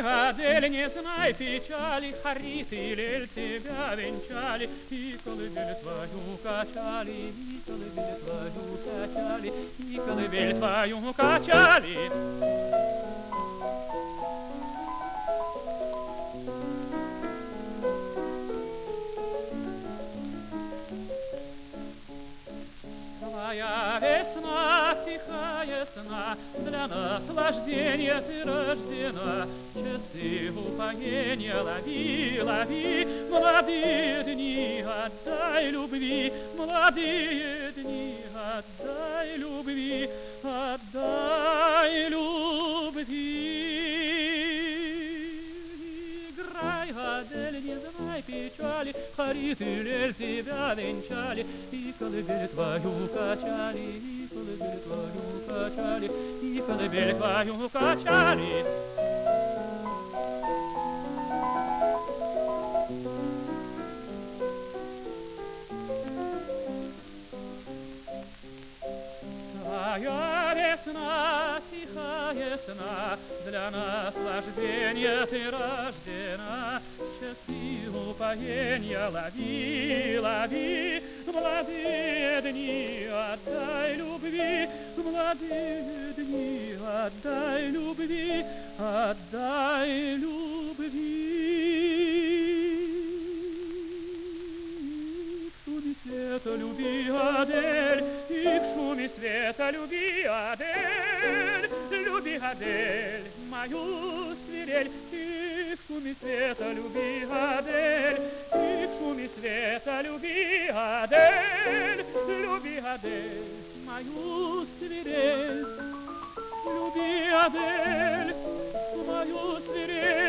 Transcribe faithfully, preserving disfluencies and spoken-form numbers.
Адель, не знай печали, Харит и Лель тебя венчали, и колыбель твою качали, и колыбель твою качали, и колыбель твою качали. Твоя весна, тихая сна, для наслаждения ты рождена. Часы упоения лови, лови, молодые дни отдай любви, молодые дни отдай любви, отдай любви. Играй, Адель, не знай печали, Харит и Лель тебя венчали, и колыбель твою качали, и колыбель твою качали, и колыбель твою качали. Твоя весна, тихая сна, для наслаждения ты рождена. Часы упоения лови, лови, молодые дни отдай любви, молодые дни отдай любви, отдай любви. В шуме света люби, Адель, и в шуме света люби, Адель, люби, Адель, мою свирель, и в шуме света люби, Адель, и в шуме света люби, Адель, люби, Адель, мою свирель, люби, Адель, мою свирель.